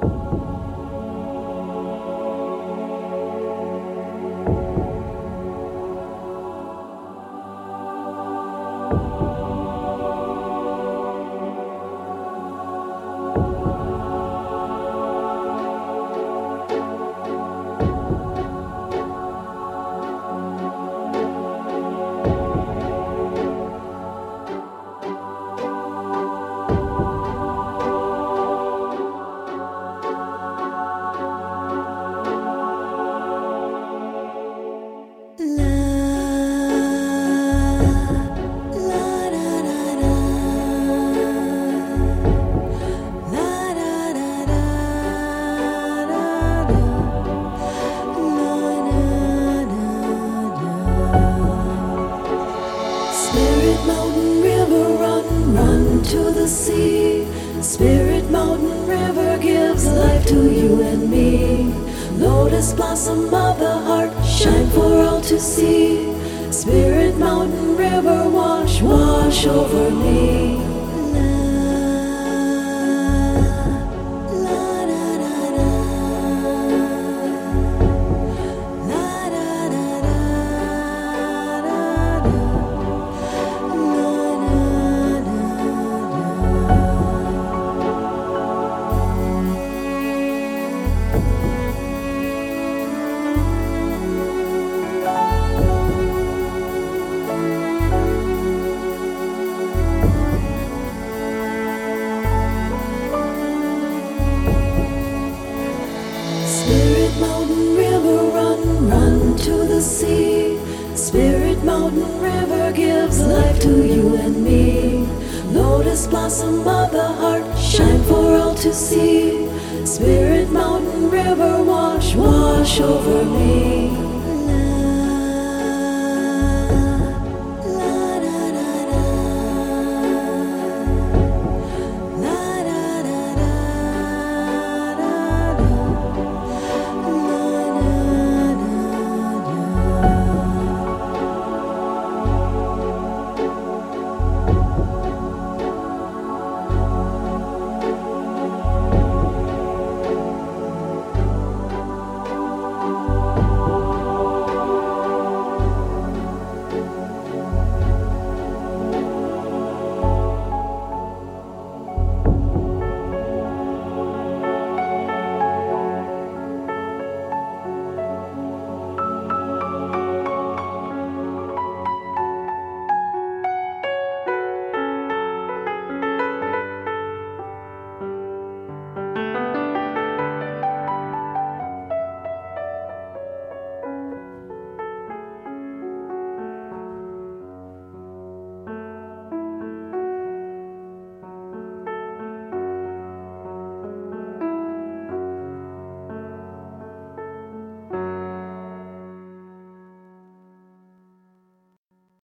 Spirit Mountain River, run, run to the sea. Spirit Mountain River gives life to you and me. Lotus blossom of the heart, shine for all to see. Spirit Mountain River, wash, wash over me. Spirit Mountain River, run, run to the sea. Spirit Mountain River gives life to you and me. Lotus blossom of the heart, shine for all to see. Spirit Mountain River, wash, wash over me.